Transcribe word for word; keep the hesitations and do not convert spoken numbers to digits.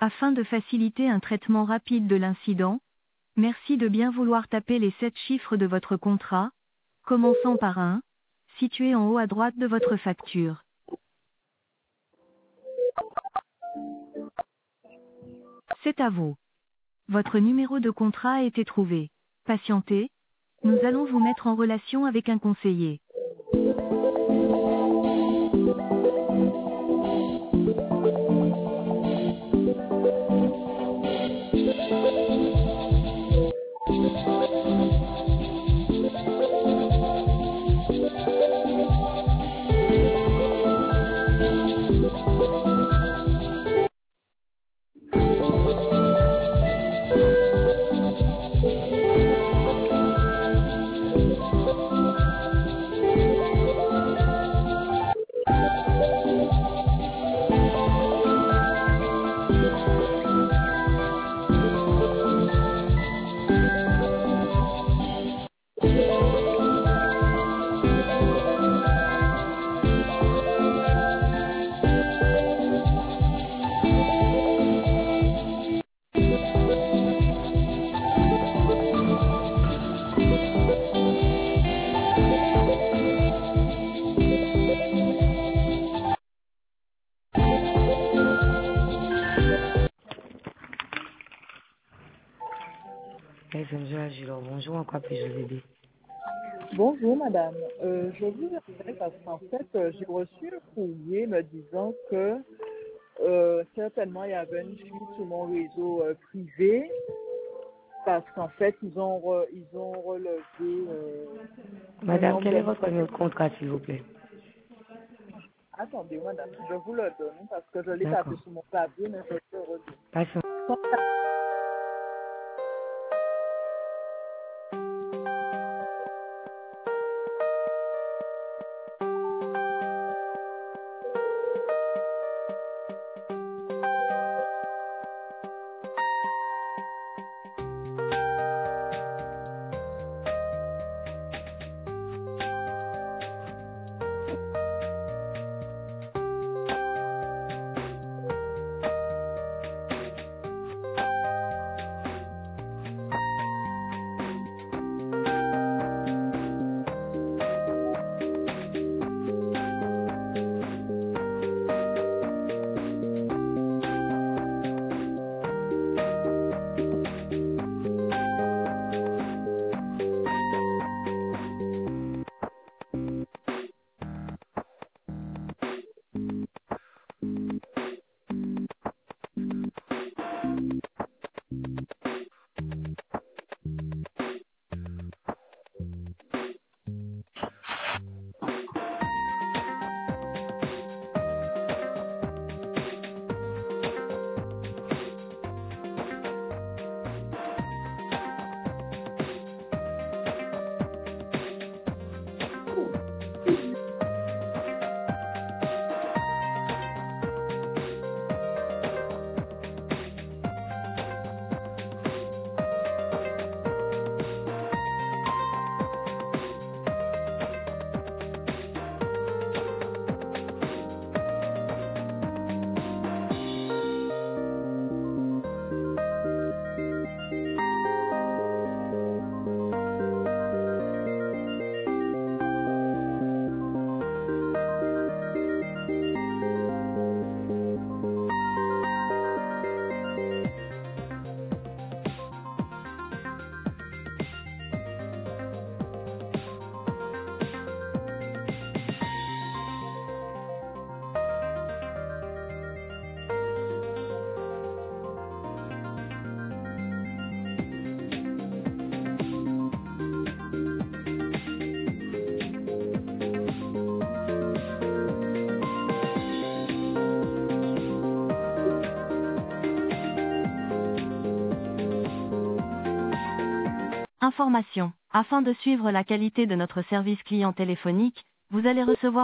Afin de faciliter un traitement rapide de l'incident, merci de bien vouloir taper les sept chiffres de votre contrat, commençant par un, situé en haut à droite de votre facture. C'est à vous. Votre numéro de contrat a été trouvé. Patientez, nous allons vous mettre en relation avec un conseiller. S M G Agilor, bonjour, en quoi puis-je vous aider? Bonjour madame, euh, je vous appelle parce qu'en fait euh, j'ai reçu un courrier me disant que euh, certainement il y avait une fuite sur mon réseau euh, privé parce qu'en fait ils ont re- ils ont relevé euh, un Madame, nombre quel est de... votre numéro de contrat, s'il vous plaît? Attendez madame, je vous le donne parce que je l'ai tapé D'accord. sur mon clavier mais je peux le redonner. Passons. Information. Afin de suivre la qualité de notre service client téléphonique, vous allez recevoir